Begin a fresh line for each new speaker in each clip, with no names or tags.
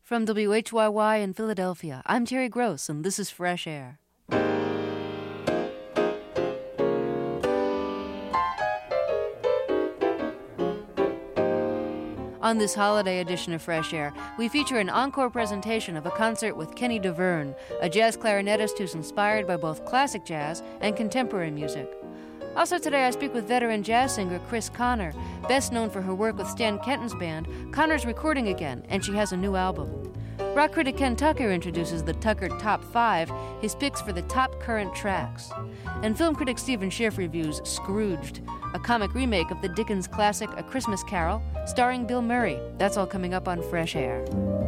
From WHYY in Philadelphia, I'm Terry Gross, and this is Fresh Air. On this holiday edition of Fresh Air, we feature an encore presentation of a concert with Kenny DeVerne, a jazz clarinetist who's inspired by both classic jazz and contemporary music. Also today, I speak with veteran jazz singer Chris Connor. Best known for her work with Stan Kenton's band, Connor's recording again, and she has a new album. Rock critic Ken Tucker introduces the Tucker Top 5, his picks for the top current tracks. And film critic Stephen Schiff reviews Scrooged, a comic remake of the Dickens classic A Christmas Carol, starring Bill Murray. That's all coming up on Fresh Air.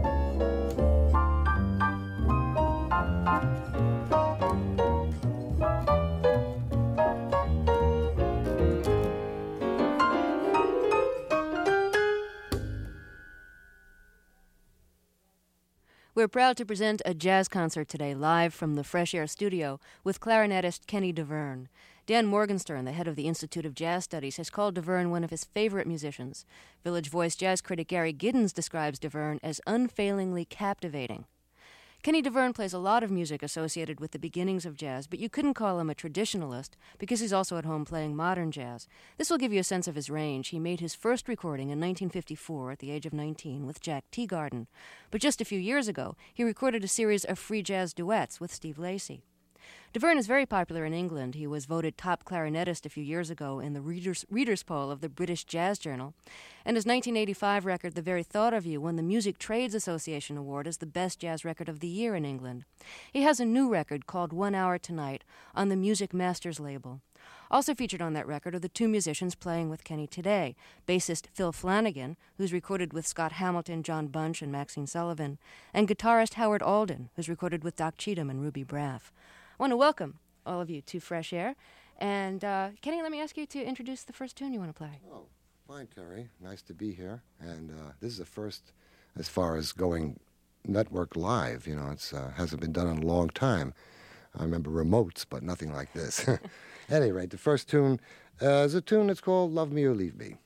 We're proud to present a jazz concert today live from the Fresh Air studio with clarinetist Kenny DeVerne. Dan Morgenstern, the head of the Institute of Jazz Studies, has called DeVerne one of his favorite musicians. Village Voice jazz critic Gary Giddens describes DeVerne as unfailingly captivating. Kenny DeVerne plays a lot of music associated with the beginnings of jazz, but you couldn't call him a traditionalist because he's also at home playing modern jazz. This will give you a sense of his range. He made his first recording in 1954 at the age of 19 with Jack Teagarden. But just a few years ago, he recorded a series of free jazz duets with Steve Lacy. DeVerne is very popular in England. He was voted top clarinetist a few years ago in the readers' poll of the British Jazz Journal. And his 1985 record, The Very Thought of You, won the Music Trades Association Award as the best jazz record of the year in England. He has a new record called 1 Hour Tonight on the Music Masters label. Also featured on that record are the two musicians playing with Kenny today, bassist Phil Flanagan, who's recorded with Scott Hamilton, John Bunch, and Maxine Sullivan, and guitarist Howard Alden, who's recorded with Doc Cheatham and Ruby Braff. I want to welcome all of you to Fresh Air. And Kenny, let me ask you to introduce the first tune you want to play.
Oh, fine, Terry. Nice to be here. And this is the first as far as going network live. You know, it hasn't been done in a long time. I remember remotes, but nothing like this. At any rate, the first tune is a tune that's called Love Me or Leave Me.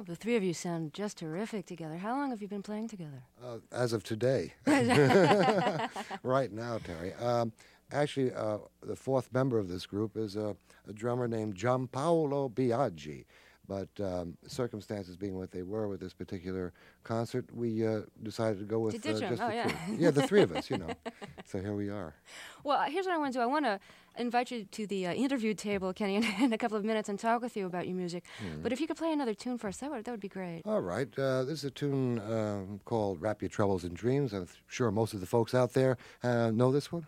Well, the three of you sound just terrific together. How long have you been playing together?
As of today. Right now, Terry. Actually, the fourth member of this group is a drummer named Giampaolo Biaggi. But circumstances being what they were with this particular concert, we decided to go with just the two. Yeah, the three of us, So here we are.
Well, here's what I want to do. I want to invite you to the interview table, Kenny, in a couple of minutes and talk with you about your music. But if you could play another tune for us, that would be great.
All right. This is a tune called Wrap Your Troubles in Dreams. I'm sure most of the folks out there know this one.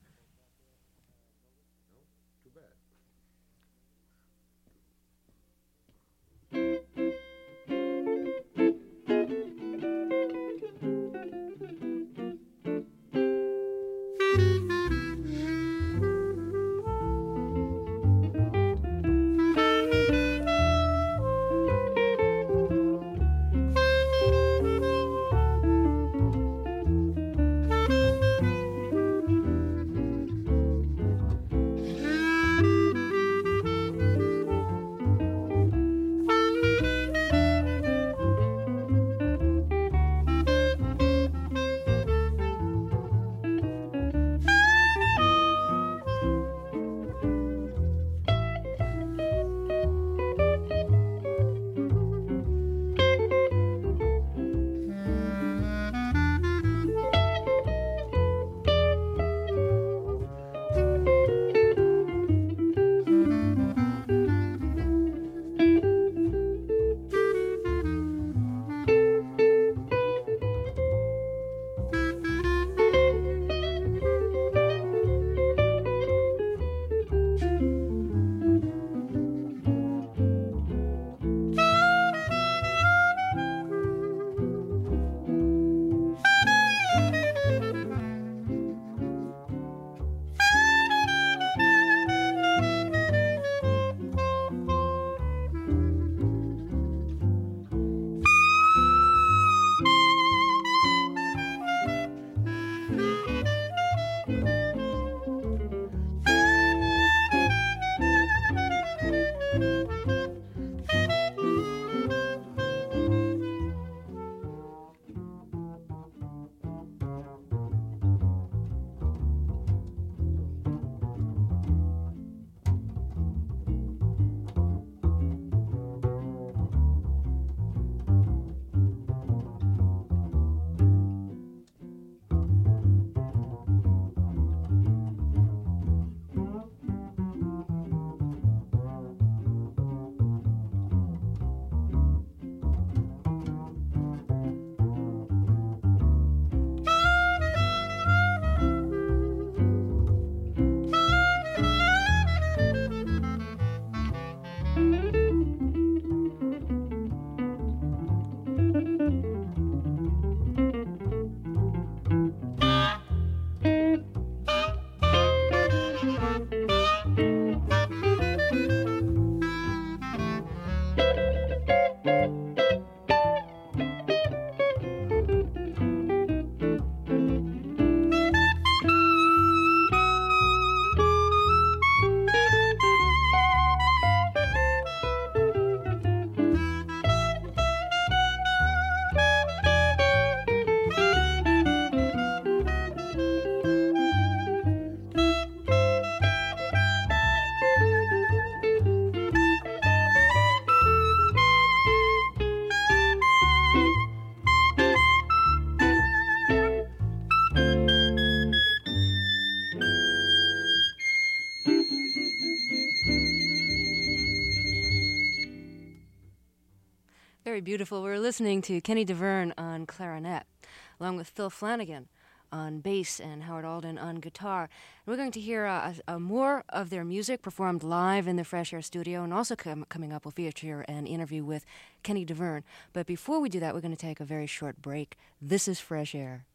Very beautiful. We're listening to Kenny DeVerne on clarinet, along with Phil Flanagan on bass and Howard Alden on guitar. And we're going to hear more of their music performed live in the Fresh Air studio, and also coming up, we'll feature an interview with Kenny DeVerne. But before we do that, we're going to take a very short break. This is Fresh Air.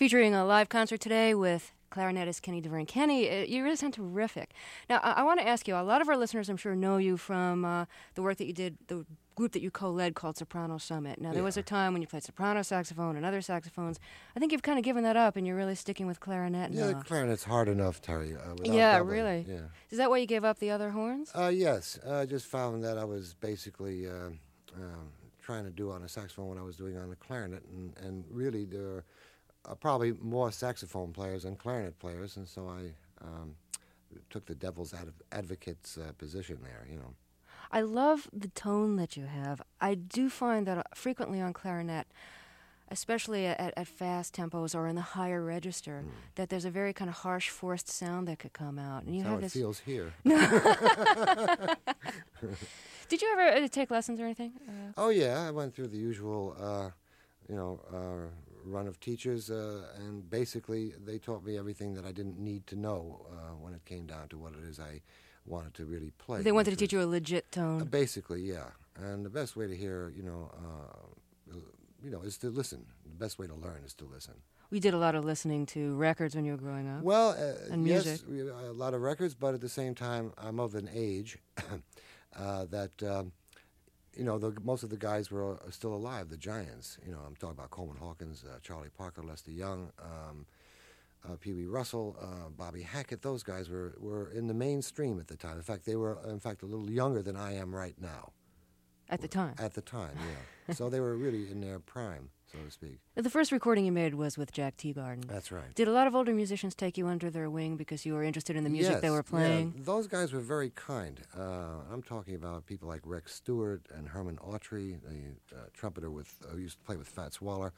Featuring a live concert today with clarinetist Kenny DeVerne. Kenny, you really sound terrific. Now, I want to ask you, a lot of our listeners, I'm sure, know you from the work that you did, the group that you co-led called Soprano Summit. Now, there was a time when you played soprano saxophone and other saxophones. I think you've kind of given that up, and you're really sticking with clarinet now.
Yeah, the clarinet's hard enough, Terry.
Yeah,
doubling.
really?
Yeah.
Is that why you gave up the other horns?
Yes. I just found that I was basically trying to do on a saxophone what I was doing on the clarinet, and really there are probably more saxophone players than clarinet players, and so I took the devil's advocate's position there, you know.
I love the tone that you have. I do find that frequently on clarinet, especially at fast tempos or in the higher register, that there's a very kind of harsh, forced sound that could come out. And you
That's
have
how it
this.
feels here.
Did you ever take lessons or anything?
Oh yeah, I went through the usual, run of teachers, and basically they taught me everything that I didn't need to know when it came down to what it is I wanted to really play.
They wanted to teach you a legit tone.
Basically, yeah. And the best way to hear, is to listen. The best way to learn is to listen.
We did a lot of listening to records when you were growing up.
Well,
and
yes,
music.
A lot of records, but at the same time, I'm of an age that most of the guys were still alive. The giants. I'm talking about Coleman Hawkins, Charlie Parker, Lester Young, Pee Wee Russell, Bobby Hackett. Those guys were in the mainstream at the time. In fact, they were a little younger than I am right now.
At the time?
At the time, yeah. So they were really in their prime, so to speak.
The first recording you made was with Jack Teagarden.
That's right.
Did a lot of older musicians take you under their wing because you were interested in the music they were playing?
Yeah, those guys were very kind. I'm talking about people like Rex Stewart and Herman Autry, the trumpeter who used to play with Fats Waller.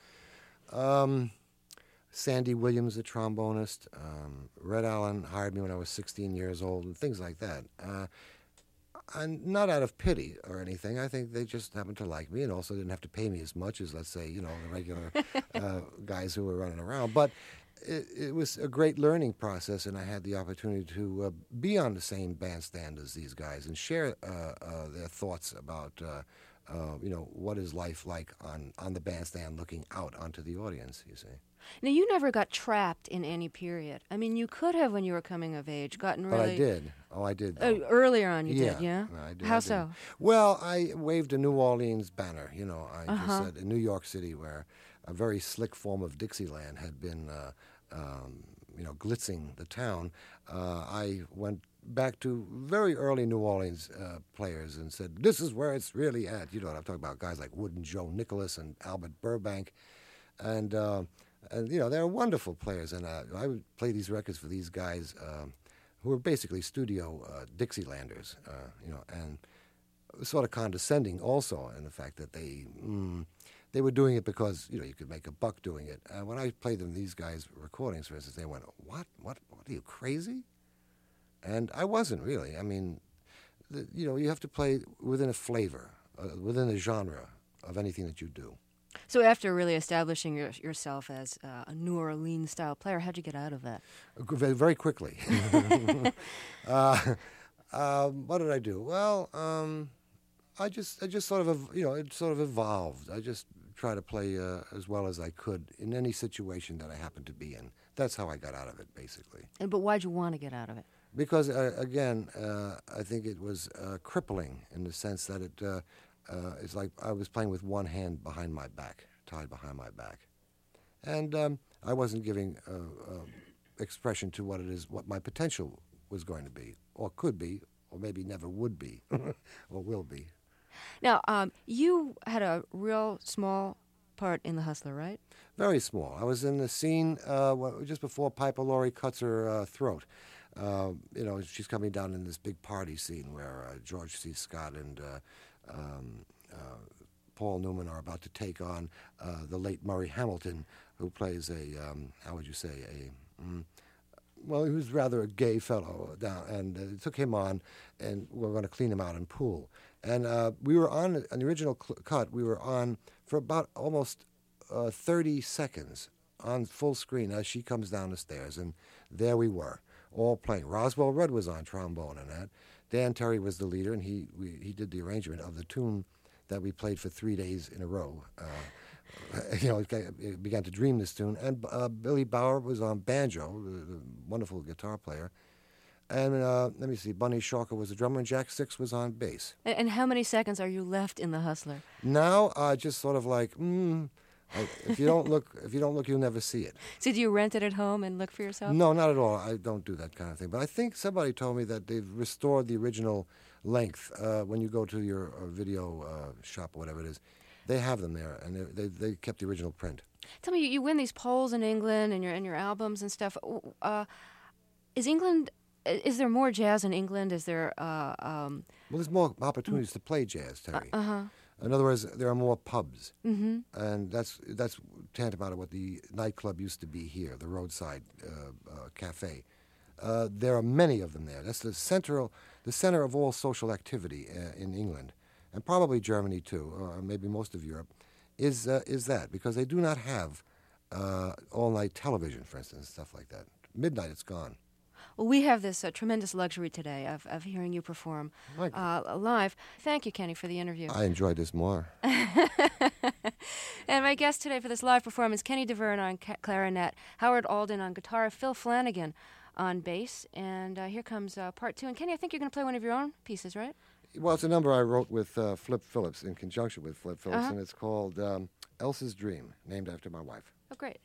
Sandy Williams, the trombonist. Red Allen hired me when I was 16 years old, and things like that. And not out of pity or anything. I think they just happened to like me and also didn't have to pay me as much as, let's say, the regular guys who were running around. But it was a great learning process, and I had the opportunity to be on the same bandstand as these guys and share their thoughts about, what is life like on the bandstand looking out onto the audience, you see.
Now, you never got trapped in any period. I mean, you could have, when you were coming of age, gotten really...
But I did. Oh, I did.
Earlier on you did, yeah?
I did.
How so?
Well, I waved a New Orleans banner, I just said in New York City, where a very slick form of Dixieland had been, glitzing the town. I went back to very early New Orleans players and said, this is where it's really at. You know what I'm talking about, guys like Wooden Joe Nicholas and Albert Burbank. And they're wonderful players, and I would play these records for these guys who were basically studio Dixielanders, and sort of condescending also in the fact that they were doing it because you could make a buck doing it. When I played them these guys' recordings, for instance, they went, "What are you, crazy?" And I wasn't really. I mean, you have to play within a flavor, within a genre of anything that you do.
So after really establishing yourself as a New Orleans-style player, how'd you get out of that?
Very quickly. What did I do? Well, I just sort of, it sort of evolved. I just tried to play as well as I could in any situation that I happened to be in. That's how I got out of it, basically.
But why'd you want to get out of it?
Because, again, I think it was crippling in the sense that it's like I was playing with one hand behind my back, tied behind my back. And I wasn't giving expression to what my potential was going to be, or could be, or maybe never would be, or will be.
Now, you had a real small part in The Hustler, right?
Very small. I was in the scene just before Piper Laurie cuts her throat. She's coming down in this big party scene where George C. Scott and Paul Newman are about to take on the late Murray Hamilton, who plays how would you say, he was rather a gay fellow, and took him on, and we're going to clean him out in pool. And we were on the original cut, we were on for about almost 30 seconds on full screen as she comes down the stairs, and there we were, all playing. Roswell Rudd was on trombone and that. Dan Terry was the leader, and he did the arrangement of the tune that we played for 3 days in a row began to dream this tune. And Billy Bauer was on banjo, the wonderful guitar player. And let me see, Bunny Shalker was the drummer, and Jack Six was on bass.
And how many seconds are you left in the Hustler?
Now, just sort of like, if you don't look, you'll never see it.
So do you rent it at home and look for yourself?
No, not at all. I don't do that kind of thing. But I think somebody told me that they've restored the original length. When you go to your video shop or whatever it is, they have them there, and they kept the original print.
Tell me, you win these polls in England and your albums and stuff. Is there more jazz in England? Is there?
Well, there's more opportunities to play jazz, Terry. In other words, there are more pubs, and that's tantamount to what the nightclub used to be here, the roadside cafe. There are many of them there. That's the center of all social activity in England, and probably Germany too, or maybe most of Europe, is that because they do not have all-night television, for instance, stuff like that. Midnight, it's gone.
Well, we have this tremendous luxury today of hearing you perform live. Thank you, Kenny, for the interview.
I enjoyed this more.
And my guest today for this live performance, Kenny Davern on clarinet, Howard Alden on guitar, Phil Flanagan on bass. And here comes part two. And Kenny, I think you're going to play one of your own pieces, right?
Well, it's a number I wrote with Flip Phillips in conjunction with Flip Phillips, and it's called Elsa's Dream, named after my wife.
Oh, great.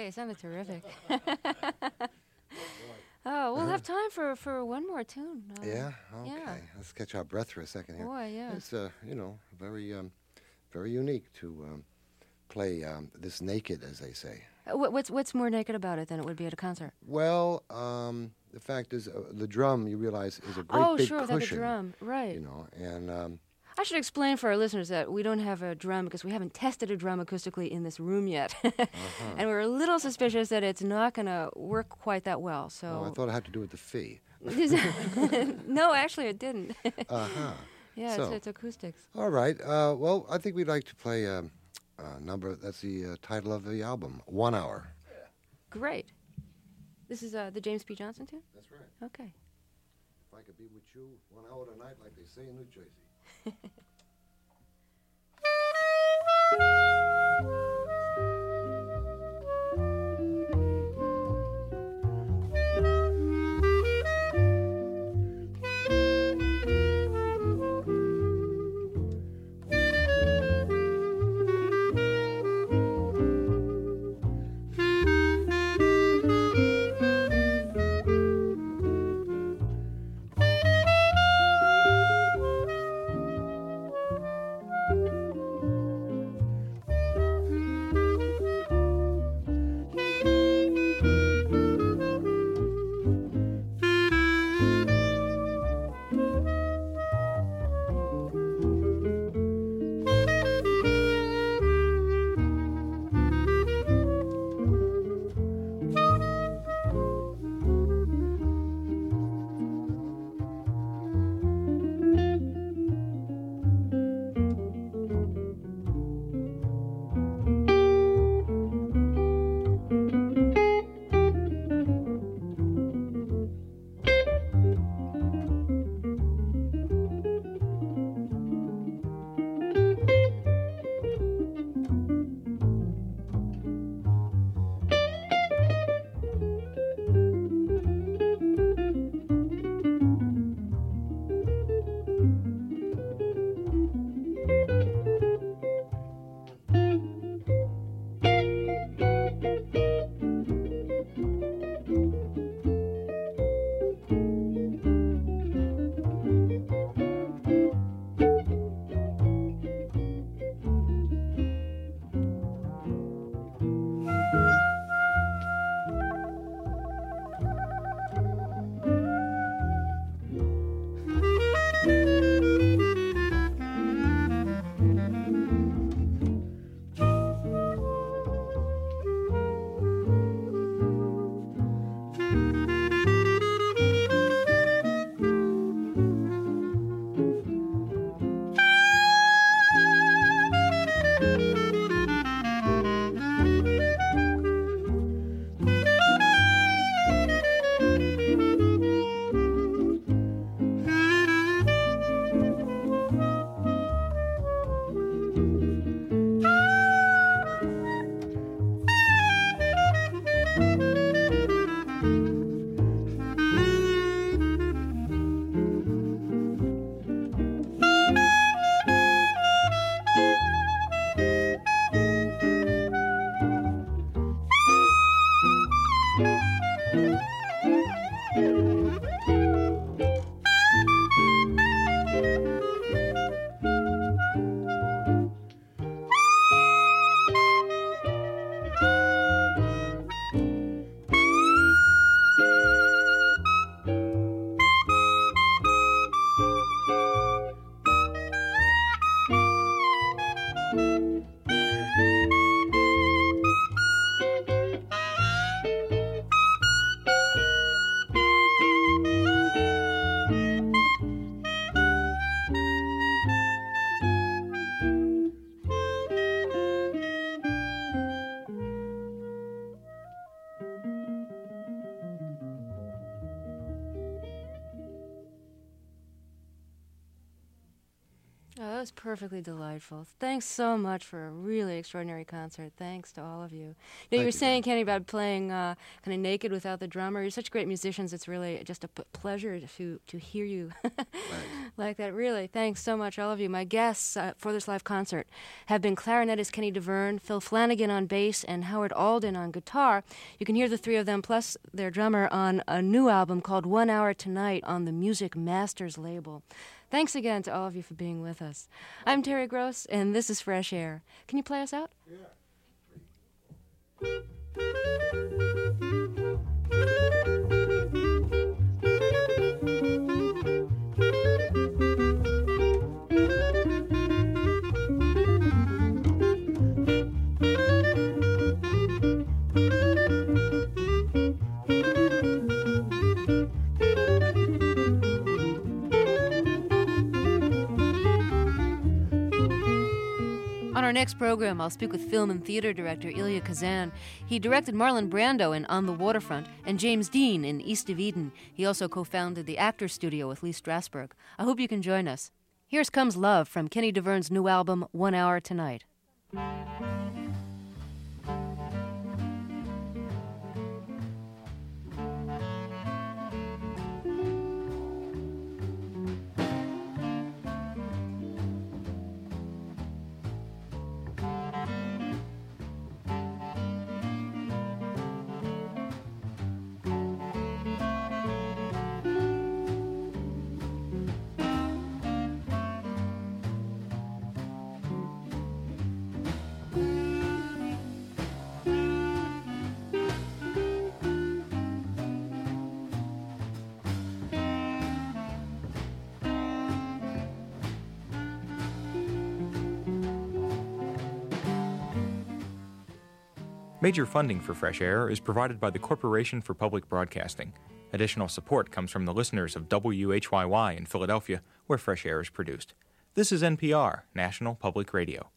Okay, sounded terrific. Oh, we'll have time for one more tune.
Yeah. Okay.
Yeah.
Let's catch our breath for a second here.
Boy, yeah.
It's very unique to play this naked, as they say.
What's more naked about it than it would be at a concert?
Well, the fact is, the drum, you realize, is a great big
sure,
cushion.
like a drum, right?
You know, and
I should explain for our listeners that we don't have a drum because we haven't tested a drum acoustically in this room yet. And we're a little suspicious that it's not going to work quite that well. So
I thought it had to do with the fee.
No, actually it didn't. Yeah,
So,
it's acoustics.
all right. Well, I think we'd like to play a number. That's the title of the album, 1 Hour.
Great. This is the James P. Johnson tune?
That's right.
Okay.
If I could be with you 1 hour tonight, like they say in New Jersey.
was perfectly delightful. Thanks so much for a really extraordinary concert. Thanks to all of you. You were saying, Kenny, about playing kind of naked without the drummer. You're such great musicians. It's really just a pleasure to hear you like that. Really, thanks so much, all of you. My guests for this live concert have been clarinetist Kenny DeVerne, Phil Flanagan on bass, and Howard Alden on guitar. You can hear the three of them plus their drummer on a new album called 1 Hour Tonight on the Music Masters label. Thanks again to all of you for being with us. I'm Terry Gross, and this is Fresh Air. Can you play us out? Yeah. On our next program, I'll speak with film and theater director Elia Kazan. He directed Marlon Brando in On the Waterfront and James Dean in East of Eden. He also co-founded the Actors Studio with Lee Strasberg. I hope you can join us. Here's Comes Love from Kenny DeVerne's new album, 1 Hour Tonight.
Major funding for Fresh Air is provided by the Corporation for Public Broadcasting. Additional support comes from the listeners of WHYY in Philadelphia, where Fresh Air is produced. This is NPR, National Public Radio.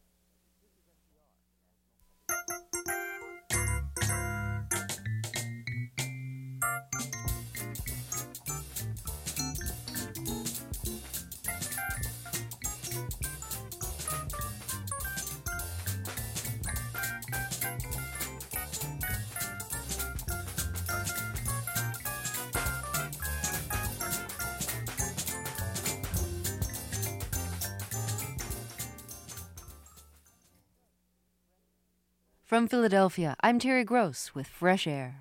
From Philadelphia, I'm Terry Gross with Fresh Air.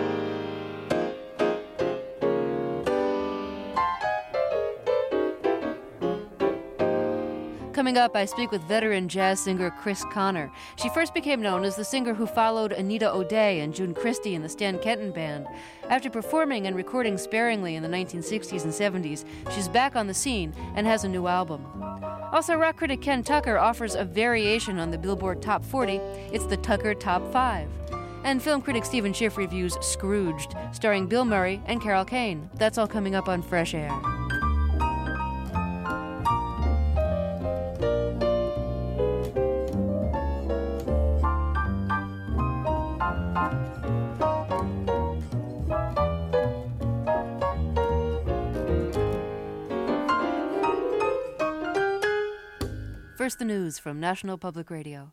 Coming up, I speak with veteran jazz singer Chris Connor. She first became known as the singer who followed Anita O'Day and June Christie in the Stan Kenton Band. After performing and recording sparingly in the 1960s and 70s, she's back on the scene and has a new album. Also, rock critic Ken Tucker offers a variation on the Billboard Top 40. It's the Tucker Top 5. And film critic Stephen Schiff reviews Scrooged, starring Bill Murray and Carol Kane. That's all coming up on Fresh Air. First, the news from National Public Radio.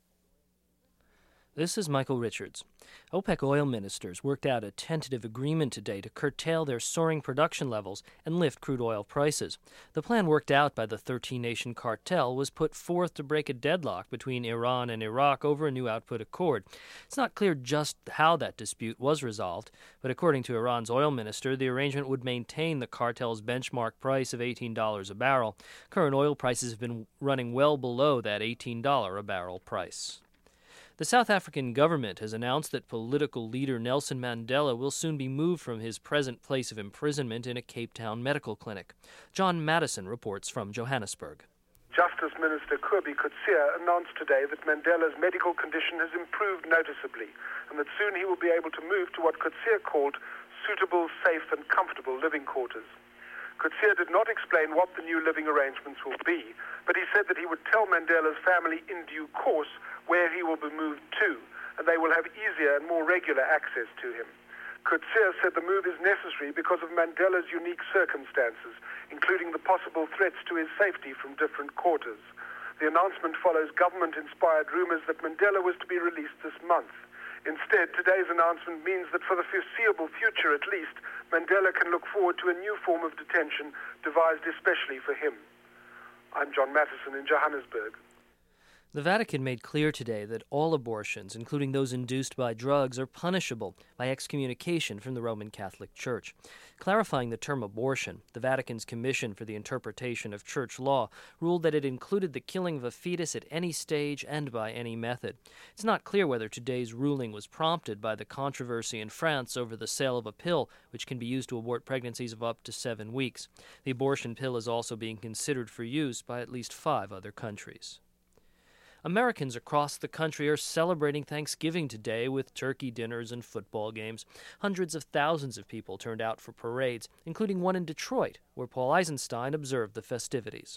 This is Michael Richards. OPEC oil ministers worked out a tentative agreement today to curtail their soaring production levels and lift crude oil prices. The plan worked out by the 13-nation cartel was put forth to break a deadlock between Iran and Iraq over a new output accord. It's not clear just how that dispute was resolved, but according to Iran's oil minister, the arrangement would maintain the cartel's benchmark price of $18 a barrel. Current oil prices have been running well below that $18 a barrel price. The South African government has announced that political leader Nelson Mandela will soon be moved from his present place of imprisonment in a Cape Town medical clinic. John Madison reports from Johannesburg.
Justice Minister Kobie Coetzee announced today that Mandela's medical condition has improved noticeably and that soon he will be able to move to what Coetzee called suitable, safe and comfortable living quarters. Coetzee did not explain what the new living arrangements will be, but he said that he would tell Mandela's family in due course where he will be moved to, and they will have easier and more regular access to him. Coetzee said the move is necessary because of Mandela's unique circumstances, including the possible threats to his safety from different quarters. The announcement follows government-inspired rumors that Mandela was to be released this month. Instead, today's announcement means that for the foreseeable future at least, Mandela can look forward to a new form of detention devised especially for him. I'm John Mattison in Johannesburg.
The Vatican made clear today that all abortions, including those induced by drugs, are punishable by excommunication from the Roman Catholic Church. Clarifying the term abortion, the Vatican's Commission for the Interpretation of Church Law ruled that it included the killing of a fetus at any stage and by any method. It's not clear whether today's ruling was prompted by the controversy in France over the sale of a pill which can be used to abort pregnancies of up to 7 weeks. The abortion pill is also being considered for use by at least 5 other countries. Americans across the country are celebrating Thanksgiving today with turkey dinners and football games. Hundreds of thousands of people turned out for parades, including one in Detroit, where Paul Eisenstein observed the festivities.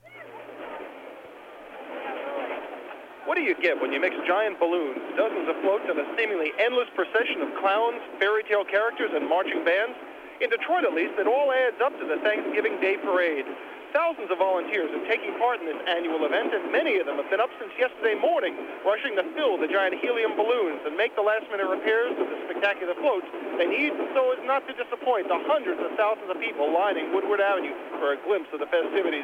What do you get when you mix giant balloons, dozens of floats, and a seemingly endless procession of clowns, fairy tale characters, and marching bands? In Detroit, at least, it all adds up to the Thanksgiving Day Parade. Thousands of volunteers are taking part in this annual event, and many of them have been up since yesterday morning, rushing to fill the giant helium balloons and make the last-minute repairs to the spectacular floats they need so as not to disappoint the hundreds of thousands of people lining Woodward Avenue for a glimpse of the festivities.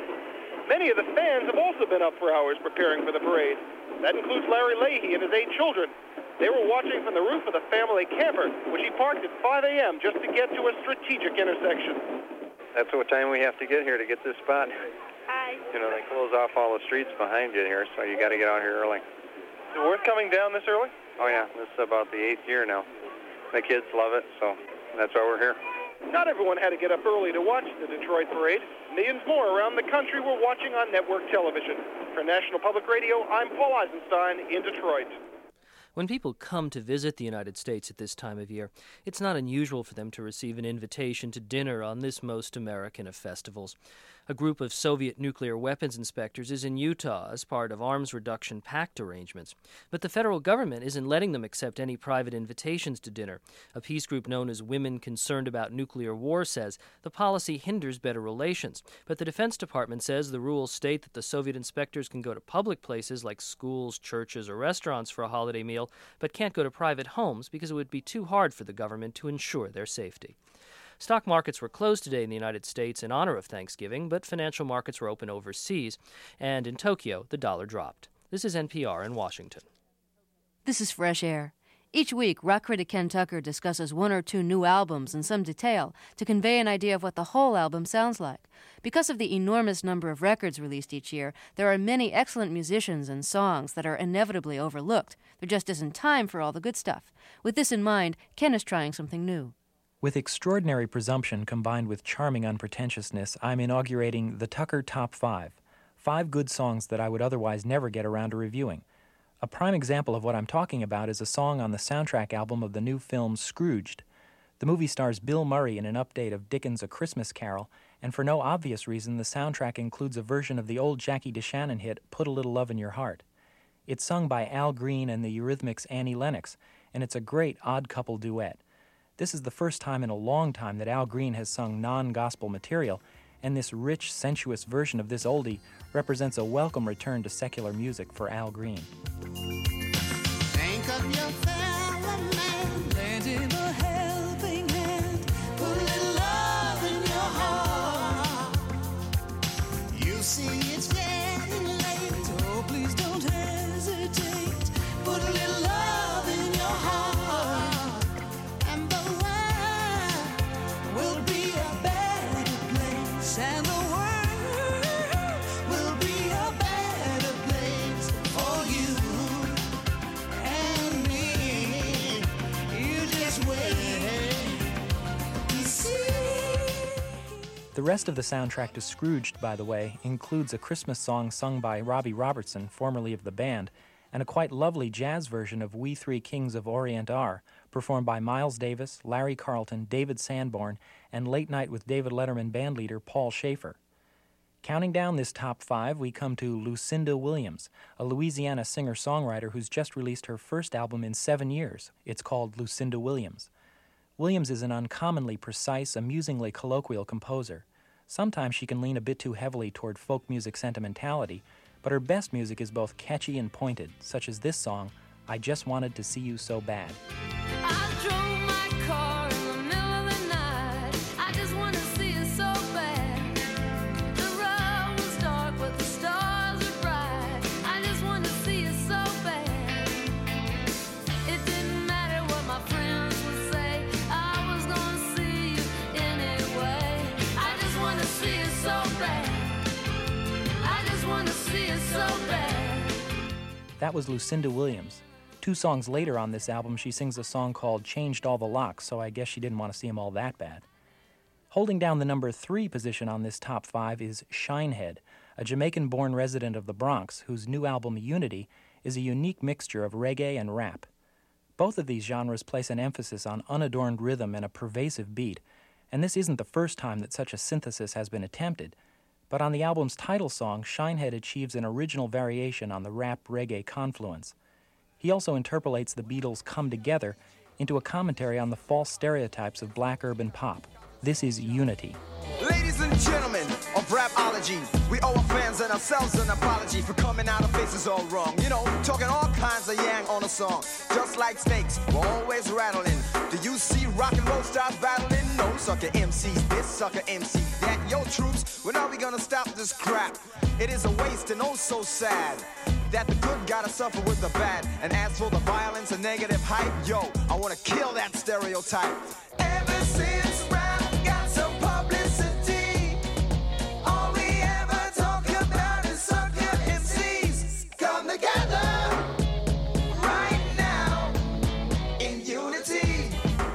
Many of the fans have also been up for hours preparing for the parade. That includes Larry Leahy and his 8 children. They were watching from the roof of the family camper, which he parked at 5 a.m. just to get to a strategic intersection.
That's what time we have to get here to get this spot.
Hi.
You know, they close off all the streets behind you here, so you got to get out here early.
Is it worth coming down this early?
Oh, yeah. This is about the 8th year now. The kids love it, so that's why we're here.
Not everyone had to get up early to watch the Detroit Parade. Millions more around the country were watching on network television. For National Public Radio, I'm Paul Eisenstein in Detroit.
When people come to visit the United States at this time of year, it's not unusual for them to receive an invitation to dinner on this most American of festivals. A group of Soviet nuclear weapons inspectors is in Utah as part of arms reduction pact arrangements. But the federal government isn't letting them accept any private invitations to dinner. A peace group known as Women Concerned About Nuclear War says the policy hinders better relations. But the Defense Department says the rules state that the Soviet inspectors can go to public places like schools, churches, or restaurants for a holiday meal, but can't go to private homes because it would be too hard for the government to ensure their safety. Stock markets were closed today in the United States in honor of Thanksgiving, but financial markets were open overseas, and in Tokyo, the dollar dropped. This is NPR in Washington.
This is Fresh Air. Each week, rock critic Ken Tucker discusses 1 or 2 new albums in some detail to convey an idea of what the whole album sounds like. Because of the enormous number of records released each year, there are many excellent musicians and songs that are inevitably overlooked. There just isn't time for all the good stuff. With this in mind, Ken is trying something new.
With extraordinary presumption combined with charming unpretentiousness, I'm inaugurating the Tucker Top 5. 5 good songs that I would otherwise never get around to reviewing. A prime example of what I'm talking about is a song on the soundtrack album of the new film Scrooged. The movie stars Bill Murray in an update of Dickens' A Christmas Carol, and for no obvious reason, the soundtrack includes a version of the old Jackie DeShannon hit, Put a Little Love in Your Heart. It's sung by Al Green and the Eurythmics' Annie Lennox, and it's a great odd couple duet. This is the first time in a long time that Al Green has sung non-gospel material, and this rich, sensuous version of this oldie represents a welcome return to secular music for Al Green.
Think of your fellow man, lend him a helping hand, put a little love in your heart. You see it's getting late, oh please don't hesitate, put a little love in your heart. And the world will be a better place for you and me. You just wait to see.
The rest of the soundtrack to Scrooged, by the way, includes a Christmas song sung by Robbie Robertson, formerly of the band, and a quite lovely jazz version of We Three Kings of Orient Are, performed by Miles Davis, Larry Carlton, David Sanborn, and Late Night with David Letterman bandleader Paul Schaefer. Counting down this top 5, we come to Lucinda Williams, a Louisiana singer-songwriter who's just released her first album in 7 years. It's called Lucinda Williams. Williams is an uncommonly precise, amusingly colloquial composer. Sometimes she can lean a bit too heavily toward folk music sentimentality, but her best music is both catchy and pointed, such as this song, I Just Wanted to See You So Bad.
I drove my car in the middle of the night. I just wanted to see it so bad. The road was dark, but the stars were bright. I just wanted to see it so bad. It didn't matter what my friends would say. I was gonna see you anyway. I just wanted to see it so bad. I just wanted to see it so bad.
That was Lucinda Williams. 2 songs later on this album, she sings a song called Changed All the Locks, so I guess she didn't want to see them all that bad. Holding down the number 3 position on this top 5 is Shinehead, a Jamaican-born resident of the Bronx whose new album Unity is a unique mixture of reggae and rap. Both of these genres place an emphasis on unadorned rhythm and a pervasive beat, and this isn't the first time that such a synthesis has been attempted. But on the album's title song, Shinehead achieves an original variation on the rap-reggae confluence. He also interpolates the Beatles' Come Together into a commentary on the false stereotypes of black urban pop. This is Unity.
Ladies and gentlemen of Rapology, we owe our fans and ourselves an apology for coming out of faces all wrong. You know, talking all kinds of yang on a song. Just like snakes, we're always rattling. Do you see rock and roll stars battling? No, sucker MCs this, sucker MC that. Yo, troops, when are we gonna stop this crap? It is a waste and oh so sad that the good gotta suffer with the bad. And as for the violence and negative hype, yo, I wanna kill that stereotype. Ever since rap got some publicity, all we ever talk about is sucker MCs. Come together right now in unity.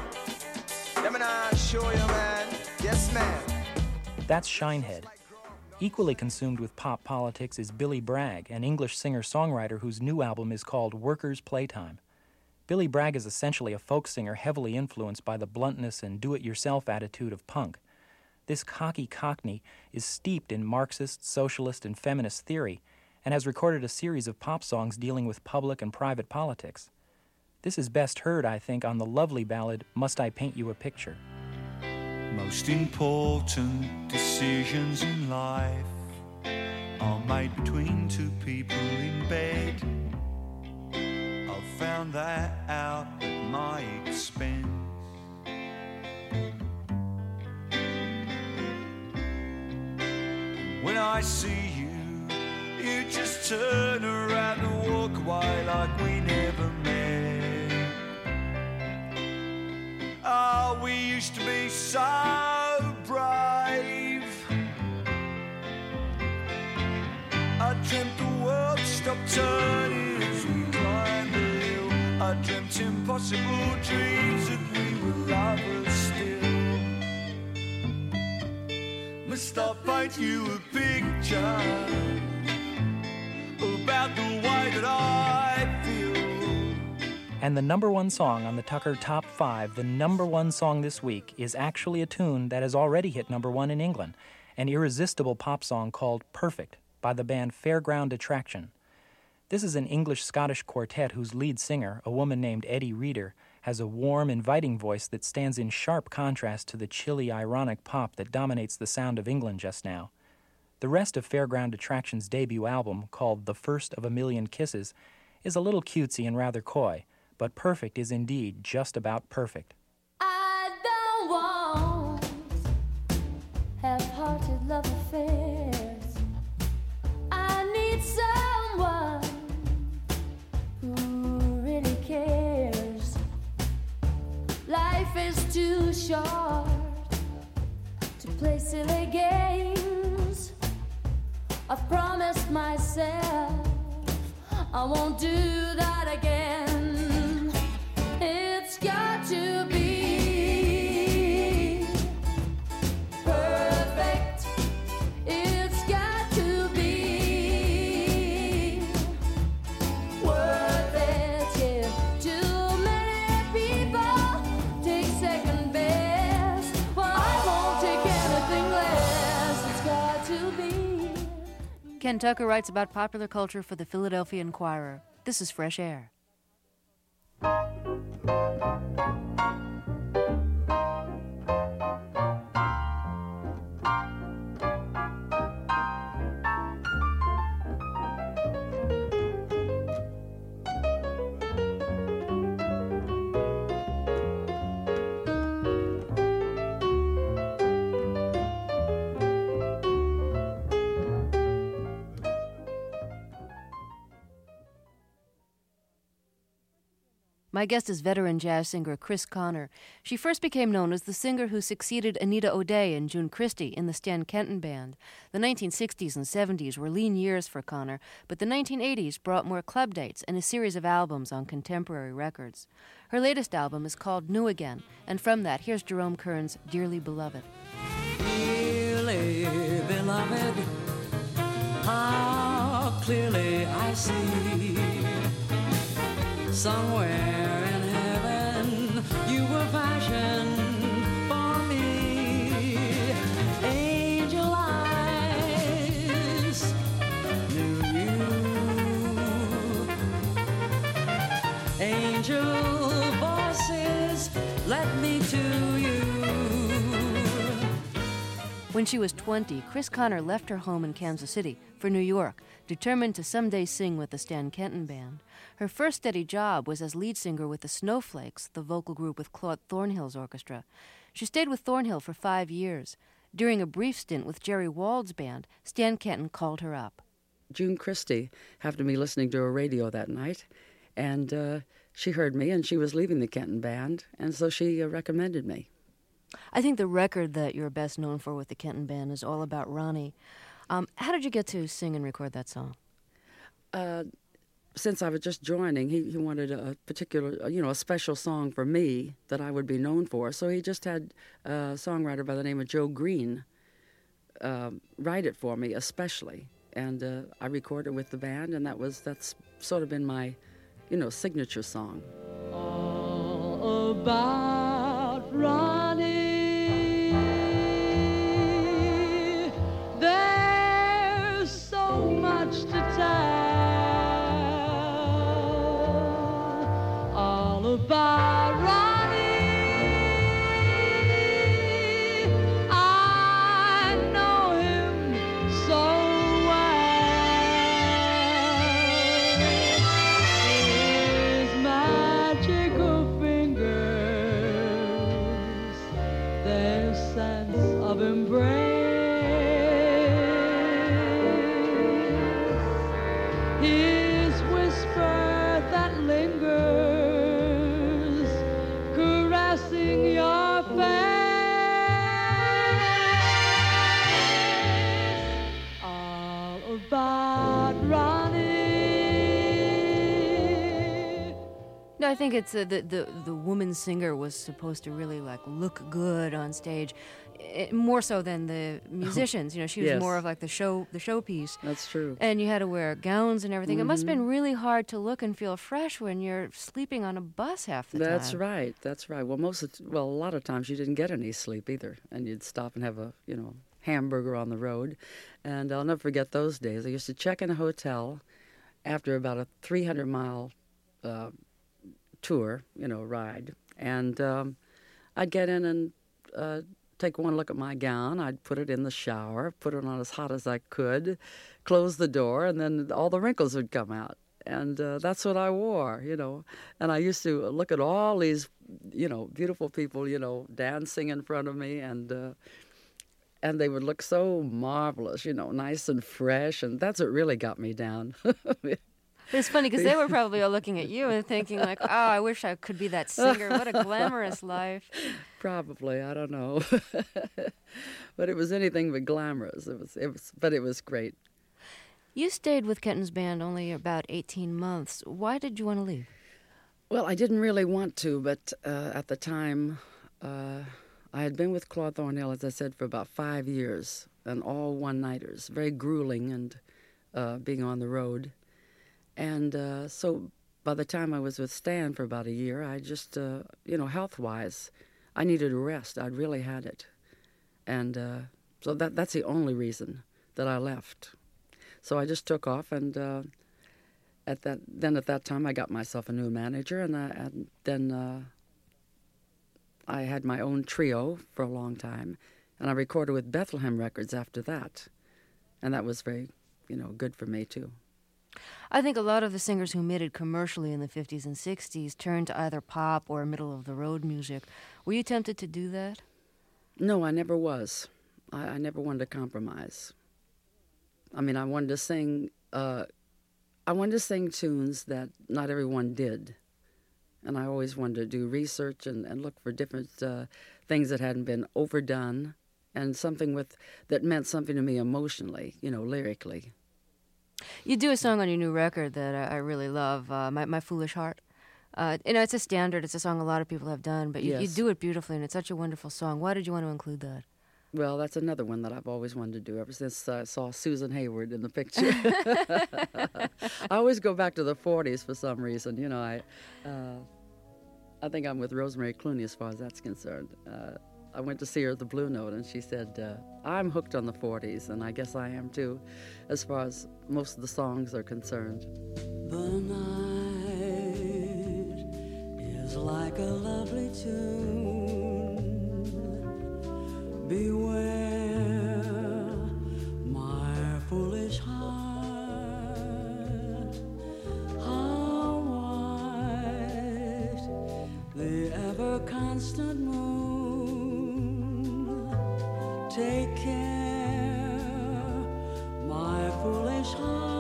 Let me not show you, man. Yes, man.
That's Shinehead. Equally consumed with pop politics is Billy Bragg, an English singer-songwriter whose new album is called Workers' Playtime. Billy Bragg is essentially a folk singer heavily influenced by the bluntness and do-it-yourself attitude of punk. This cocky cockney is steeped in Marxist, socialist, and feminist theory, and has recorded a series of pop songs dealing with public and private politics. This is best heard, I think, on the lovely ballad Must I Paint You a Picture.
Most important decisions in life are made between 2 people in bed. I've found that out at my expense. When I see you, you just turn around and walk away like we never met. Oh, we used to be so brave. I dreamt the world stopped turning as we climbed the hill. I dreamt impossible dreams that we were lovers still. Must I paint you a picture about the way that I feel?
And the number 1 song on the Tucker Top 5, the number 1 song this week, is actually a tune that has already hit number 1 in England, an irresistible pop song called Perfect by the band Fairground Attraction. This is an English-Scottish quartet whose lead singer, a woman named Eddie Reader, has a warm, inviting voice that stands in sharp contrast to the chilly, ironic pop that dominates the sound of England just now. The rest of Fairground Attraction's debut album, called The First of a Million Kisses, is a little cutesy and rather coy, but Perfect is indeed just about perfect.
I don't want half-hearted love affairs. I need someone who really cares. Life is too short to play silly games. I've promised myself I won't do that again. It's got to be perfect. It's got to be worth it. Yeah. Too many people take second best. Well, I won't take anything less. It's got to be.
Ken Tucker writes about popular culture for the Philadelphia Inquirer. This is Fresh Air. My guest is veteran jazz singer Chris Connor. She first became known as the singer who succeeded Anita O'Day and June Christy in the Stan Kenton Band. The 1960s and 70s were lean years for Connor, but the 1980s brought more club dates and a series of albums on contemporary records. Her latest album is called New Again, and from that, here's Jerome Kern's Dearly Beloved.
Dearly beloved, how clearly I see somewhere in heaven you were fashioned for me. Angel eyes knew you. Angel voices led me to you.
When she was 20, Chris Connor left her home in Kansas City for New York, determined to someday sing with the Stan Kenton Band. Her first steady job was as lead singer with the Snowflakes, the vocal group with Claude Thornhill's orchestra. She stayed with Thornhill for 5 years. During a brief stint with Jerry Wald's band, Stan Kenton called her up.
June Christy happened to be listening to a radio that night, and she heard me, and she was leaving the Kenton Band, and so she recommended me.
I think the record that you're best known for with the Kenton Band is All About Ronnie. How did you get to sing and record that song?
Since I was just joining, he wanted a particular, a special song for me that I would be known for. So he just had a songwriter by the name of Joe Green write it for me especially. And I recorded with the band, and that's sort of been my, signature song.
All about Ronnie, there's so much to tell. All about Ronnie, I know him so well. His magical fingers, their sense of embrace, his whisper that lingers, caressing your face. All about Ronnie.
No, I think it's the woman singer was supposed to really look good on stage, more so than the musicians. She was
Yes.
more of the showpiece.
That's true.
And you had to wear gowns and everything. It must have been really hard to look and feel fresh when you're sleeping on a bus half the time.
That's right. Well, a lot of times you didn't get any sleep either, and you'd stop and have a, hamburger on the road. And I'll never forget those days. I used to check in a hotel after about a 300-mile tour, ride. And I'd get in and take one look at my gown. I'd put it in the shower, put it on as hot as I could, close the door, and then all the wrinkles would come out. And that's what I wore, And I used to look at all these, beautiful people, dancing in front of me, and they would look so marvelous, nice and fresh, and that's what really got me down.
It's funny because they were probably all looking at you and thinking oh, I wish I could be that singer. What a glamorous life.
Probably, I don't know. But it was anything but glamorous. But it was great.
You stayed with Kenton's band only about 18 months. Why did you want to leave?
Well, I didn't really want to, but at the time, I had been with Claude Thornhill, as I said, for about 5 years, and all one-nighters, very grueling and being on the road. And so by the time I was with Stan for about a year, I just, health-wise, I needed a rest. I'd really had it. And so that's the only reason that I left. So I just took off, and at that time I got myself a new manager, and then I had my own trio for a long time, and I recorded with Bethlehem Records after that. And that was very, good for me, too.
I think a lot of the singers who made it commercially in the 50s and 60s turned to either pop or middle-of-the-road music. Were you tempted to do that?
No, I never was. I never wanted to compromise. I mean, I wanted to sing tunes that not everyone did. And I always wanted to do research and look for different things that hadn't been overdone, and something that meant something to me emotionally, lyrically.
You do a song on your new record that I really love, My Foolish Heart. It's a standard. It's a song a lot of people have done, but you do it beautifully, and it's such a wonderful song. Why did you want to include that?
Well, that's another one that I've always wanted to do ever since I saw Susan Hayward in the picture. I always go back to the 40s for some reason. I think I'm with Rosemary Clooney as far as that's concerned. I went to see her at the Blue Note, and she said, I'm hooked on the 40s, and I guess I am too, as far as most of the songs are concerned.
The night is like a lovely tune. Beware my foolish heart. How white the ever-constant moon. Take care, my foolish heart.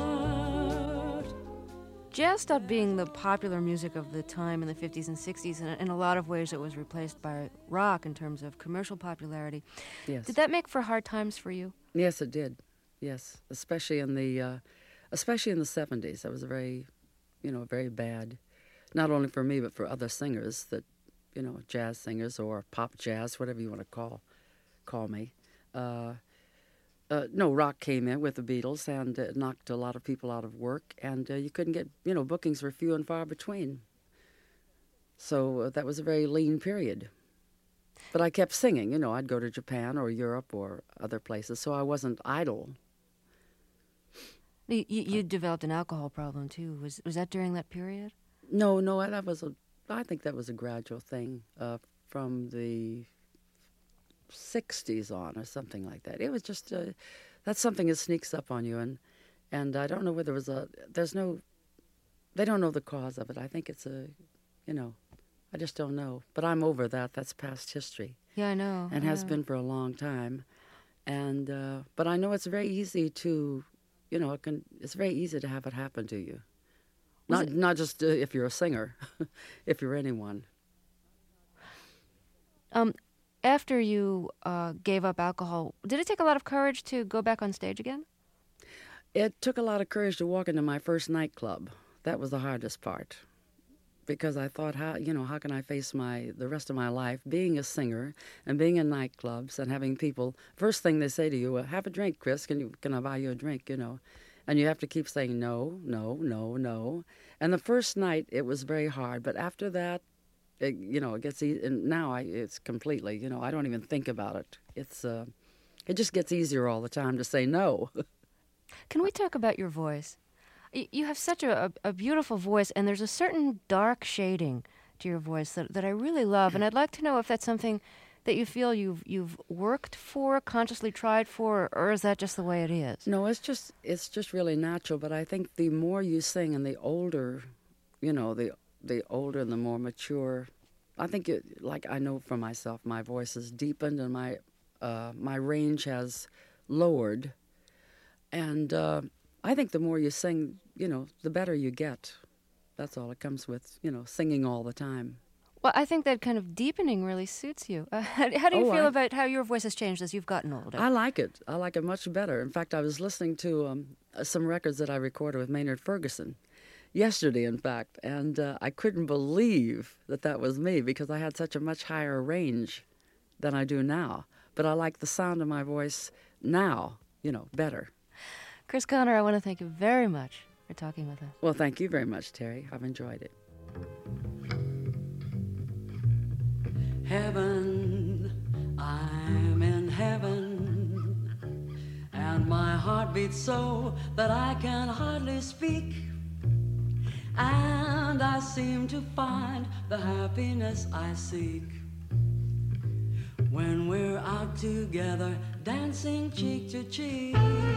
Jazz stopped being the popular music of the time in the 50s and 60s, and in a lot of ways it was replaced by rock in terms of commercial popularity.
Yes.
Did that make for hard times for you?
Yes, it did. Yes, especially in the 70s. That was very bad, not only for me but for other singers that, jazz singers or pop jazz, whatever you want to call me. Rock came in with the Beatles, and it knocked a lot of people out of work, and you couldn't get, bookings were few and far between. So that was a very lean period. But I kept singing, I'd go to Japan or Europe or other places, so I wasn't idle.
You developed an alcohol problem, too. Was that during that period?
No, I think that was a gradual thing from the 60s on or something like that. It was just that's something that sneaks up on you, and I don't know whether it was they don't know the cause of it. I think it's I just don't know. But I'm over that. That's past history.
Yeah, I know.
And has been for a long time. And but I know it's very easy to, it's very easy to have it happen to you. Not just if you're a singer, if you're anyone.
After you gave up alcohol, did it take a lot of courage to go back on stage again?
It took a lot of courage to walk into my first nightclub. That was the hardest part, because I thought, how can I face the rest of my life being a singer and being in nightclubs and having people. First thing they say to you, have a drink, Chris. Can I buy you a drink? And you have to keep saying no, no, no, no. And the first night it was very hard, but after that, it gets easy. And now it's completely, I don't even think about it. It just gets easier all the time to say no.
Can we talk about your voice? You have such a beautiful voice, and there's a certain dark shading to your voice that I really love, and I'd like to know if that's something that you feel you've worked for, consciously tried for, or is that just the way it is?
No, it's just really natural, but I think the more you sing and the older, the older and the more mature, I think I know for myself, my voice has deepened and my range has lowered, and I think the more you sing, the better you get. That's all it comes with, singing all the time.
Well, I think that kind of deepening really suits you. How do you feel about how your voice has changed as you've gotten older?
I like it. I like it much better. In fact, I was listening to some records that I recorded with Maynard Ferguson yesterday, in fact, and I couldn't believe that was me because I had such a much higher range than I do now. But I like the sound of my voice now, better.
Chris Conner, I want to thank you very much for talking with us.
Well, thank you very much, Terry. I've enjoyed it.
Heaven, I'm in heaven, and my heart beats so that I can hardly speak, and I seem to find the happiness I seek when we're out together dancing cheek to cheek.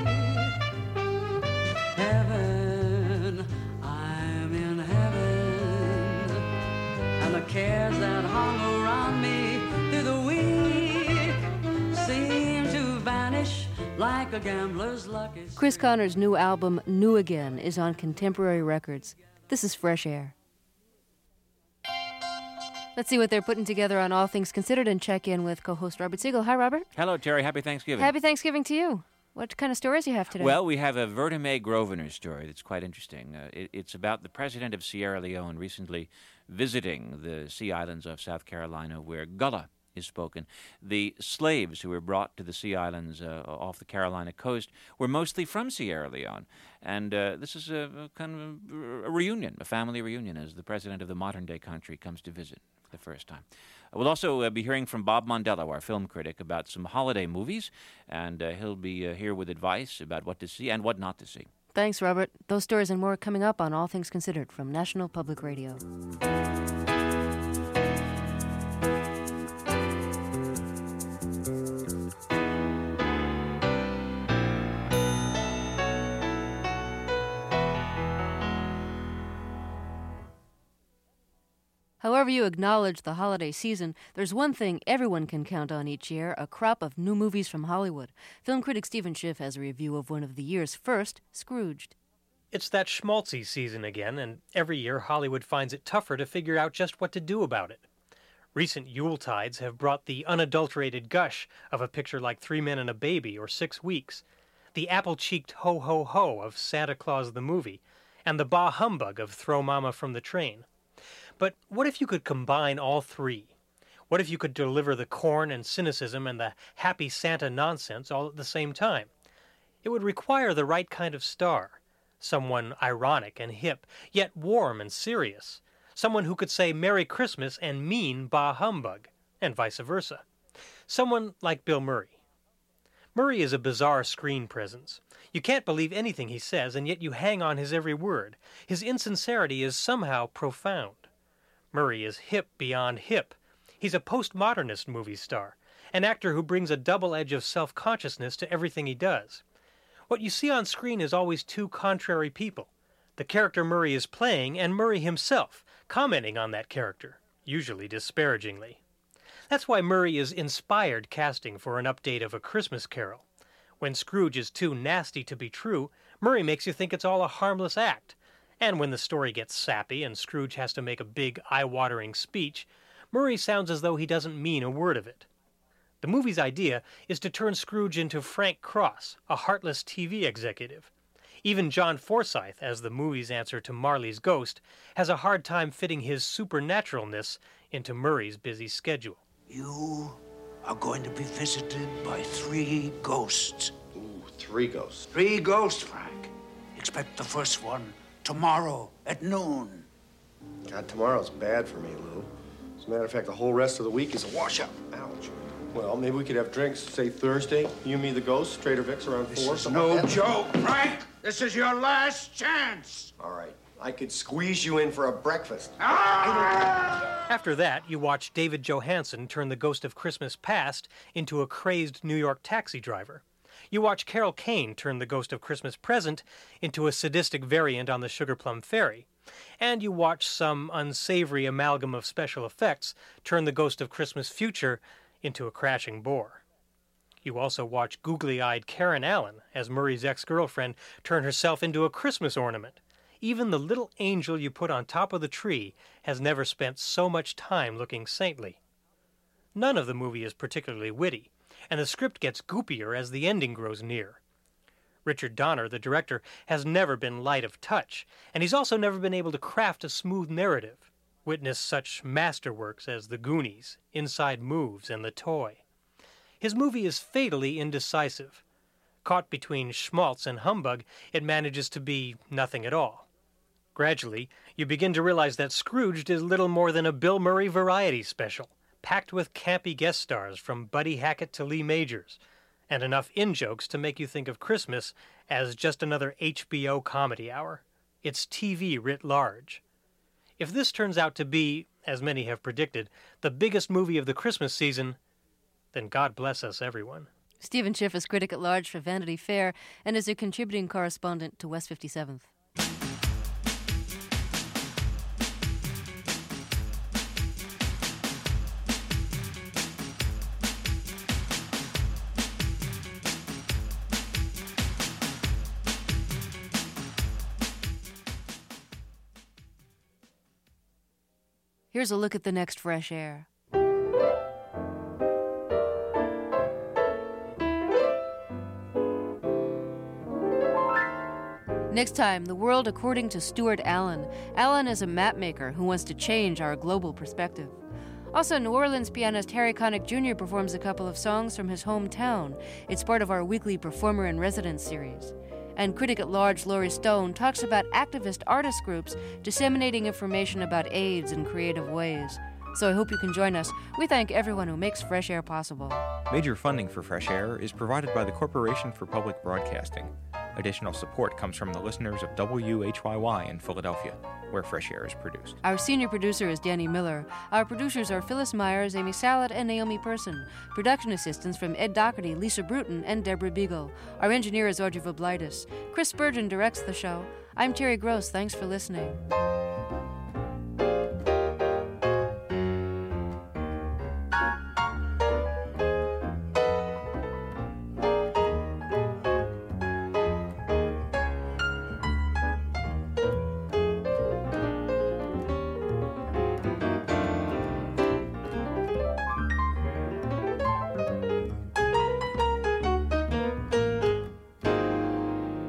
Heaven, I'm in heaven, and the cares that hung around me through the week seem to vanish like a gambler's lucky.
Chris Conner's new album, New Again, is on Contemporary Records. This is Fresh Air. Let's see what they're putting together on All Things Considered and check in with co-host Robert Siegel. Hi, Robert.
Hello, Terry. Happy Thanksgiving.
Happy Thanksgiving to you. What kind of stories do you have today?
Well, we have a Verta May Grosvenor story that's quite interesting. It's about the president of Sierra Leone recently visiting the Sea Islands of South Carolina where Gullah is spoken. The slaves who were brought to the Sea Islands off the Carolina coast were mostly from Sierra Leone. And this is a kind of a reunion, a family reunion, as the president of the modern-day country comes to visit for the first time. We'll also be hearing from Bob Mondello, our film critic, about some holiday movies, and he'll be here with advice about what to see and what not to see.
Thanks, Robert. Those stories and more coming up on All Things Considered from National Public Radio. However you acknowledge the holiday season, there's one thing everyone can count on each year, a crop of new movies from Hollywood. Film critic Stephen Schiff has a review of one of the year's first, Scrooged.
It's that schmaltzy season again, and every year Hollywood finds it tougher to figure out just what to do about it. Recent Yuletides have brought the unadulterated gush of a picture like 3 Men and a Baby or 6 Weeks, the apple-cheeked ho-ho-ho of Santa Claus the Movie, and the bah humbug of Throw Mama from the Train. But what if you could combine all three? What if you could deliver the corn and cynicism and the happy Santa nonsense all at the same time? It would require the right kind of star. Someone ironic and hip, yet warm and serious. Someone who could say Merry Christmas and mean bah humbug, and vice versa. Someone like Bill Murray. Murray is a bizarre screen presence. You can't believe anything he says, and yet you hang on his every word. His insincerity is somehow profound. Murray is hip beyond hip. He's a postmodernist movie star, an actor who brings a double edge of self-consciousness to everything he does. What you see on screen is always two contrary people, the character Murray is playing and Murray himself, commenting on that character, usually disparagingly. That's why Murray is inspired casting for an update of A Christmas Carol. When Scrooge is too nasty to be true, Murray makes you think it's all a harmless act. And when the story gets sappy and Scrooge has to make a big, eye-watering speech, Murray sounds as though he doesn't mean a word of it. The movie's idea is to turn Scrooge into Frank Cross, a heartless TV executive. Even John Forsythe, as the movie's answer to Marley's ghost, has a hard time fitting his supernaturalness into Murray's busy schedule.
You are going to be visited by 3 ghosts.
Ooh, 3 ghosts.
3 ghosts, Frank. Expect the first one tomorrow at noon.
God, tomorrow's bad for me, Lou. As a matter of fact, the whole rest of the week is a washout. Ouch. Well, maybe we could have drinks, say Thursday. You, me, the ghosts, Trader Vic's around 4.
This is no joke, Frank. This is your last chance.
All right. I could squeeze you in for a breakfast.
After that, you watch David Johansen turn the ghost of Christmas past into a crazed New York taxi driver. You watch Carol Kane turn the ghost of Christmas present into a sadistic variant on the Sugar Plum Fairy. And you watch some unsavory amalgam of special effects turn the ghost of Christmas future into a crashing bore. You also watch googly-eyed Karen Allen as Murray's ex-girlfriend turn herself into a Christmas ornament. Even the little angel you put on top of the tree has never spent so much time looking saintly. None of the movie is particularly witty, and the script gets goopier as the ending grows near. Richard Donner, the director, has never been light of touch, and he's also never been able to craft a smooth narrative. Witness such masterworks as The Goonies, Inside Moves, and The Toy. His movie is fatally indecisive. Caught between schmaltz and humbug, it manages to be nothing at all. Gradually, you begin to realize that Scrooged is little more than a Bill Murray variety special, packed with campy guest stars from Buddy Hackett to Lee Majors, and enough in-jokes to make you think of Christmas as just another HBO comedy hour. It's TV writ large. If this turns out to be, as many have predicted, the biggest movie of the Christmas season, then God bless us, everyone.
Stephen Schiff is critic at large for Vanity Fair and is a contributing correspondent to West 57th. Here's a look at the next Fresh Air. Next time, the world according to Stuart Allen. Allen is a map maker who wants to change our global perspective. Also, New Orleans pianist Harry Connick Jr. performs a couple of songs from his hometown. It's part of our weekly Performer in Residence series. And critic-at-large Laurie Stone talks about activist artist groups disseminating information about AIDS in creative ways. So I hope you can join us. We thank everyone who makes Fresh Air possible.
Major funding for Fresh Air is provided by the Corporation for Public Broadcasting. Additional support comes from the listeners of WHYY in Philadelphia, where Fresh Air is produced.
Our senior producer is Danny Miller. Our producers are Phyllis Myers, Amy Salat, and Naomi Person. Production assistants from Ed Doherty, Lisa Bruton, and Deborah Beagle. Our engineer is Audrey Voblitis. Chris Spurgeon directs the show. I'm Terry Gross. Thanks for listening.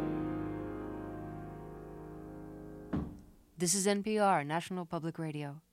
This is NPR, National Public Radio.